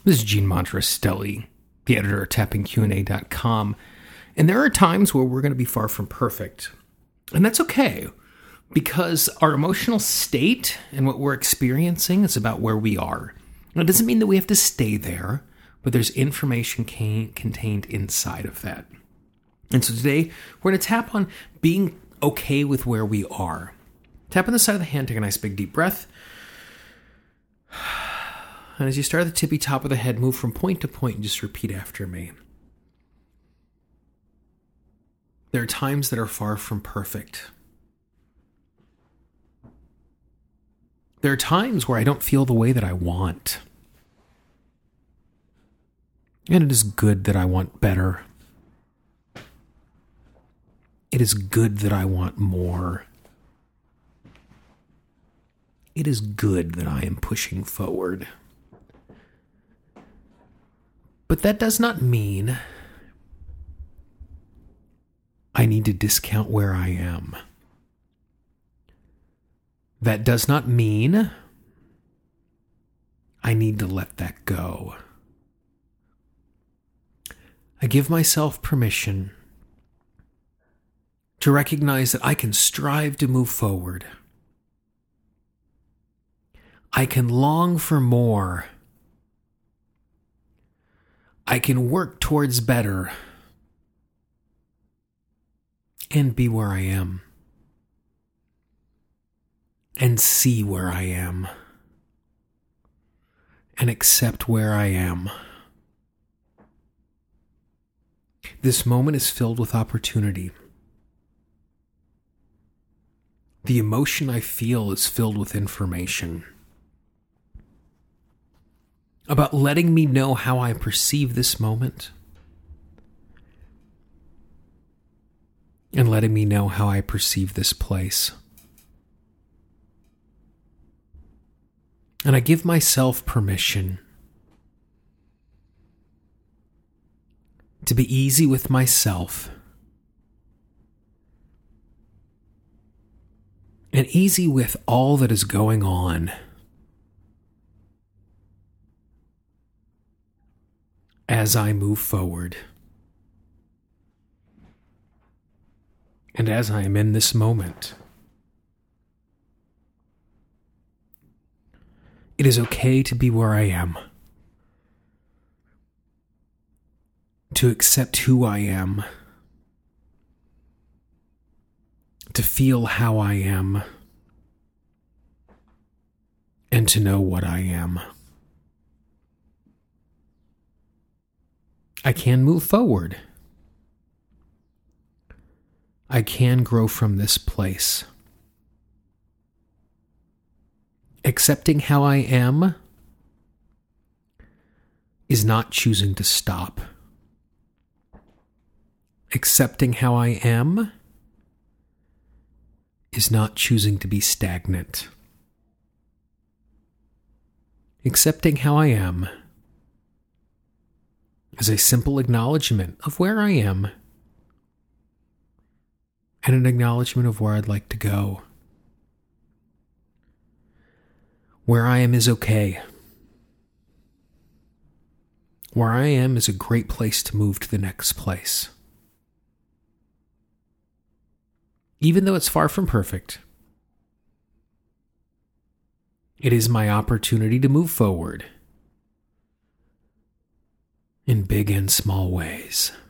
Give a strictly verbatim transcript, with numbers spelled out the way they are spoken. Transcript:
This is Gene Montrastelli, the editor of tapping Q and A dot com. And there are times where we're going to be far from perfect. And that's okay, because our emotional state and what we're experiencing is about where we are. Now, it doesn't mean that we have to stay there, but there's information can- contained inside of that. And so today, we're going to tap on being okay with where we are. Tap on the side of the hand, take a nice big deep breath. And as you start at the tippy top of the head, move from point to point and just repeat after me. There are times that are far from perfect. There are times where I don't feel the way that I want. And it is good that I want better. It is good that I want more. It is good that I am pushing forward. But that does not mean I need to discount where I am. That does not mean I need to let that go. I give myself permission to recognize that I can strive to move forward. I can long for more. I can work towards better and be where I am and see where I am and accept where I am. This moment is filled with opportunity. The emotion I feel is filled with information about letting me know how I perceive this moment and letting me know how I perceive this place. And I give myself permission to be easy with myself and easy with all that is going on as I move forward. And as I am in this moment, it is okay to be where I am, to accept who I am, to feel how I am, and to know what I am. I can move forward. I can grow from this place. Accepting how I am is not choosing to stop. Accepting how I am is not choosing to be stagnant. Accepting how I am is a simple acknowledgement of where I am and an acknowledgement of where I'd like to go. Where I am is okay. Where I am is a great place to move to the next place. Even though it's far from perfect, it is my opportunity to move forward in big and small ways.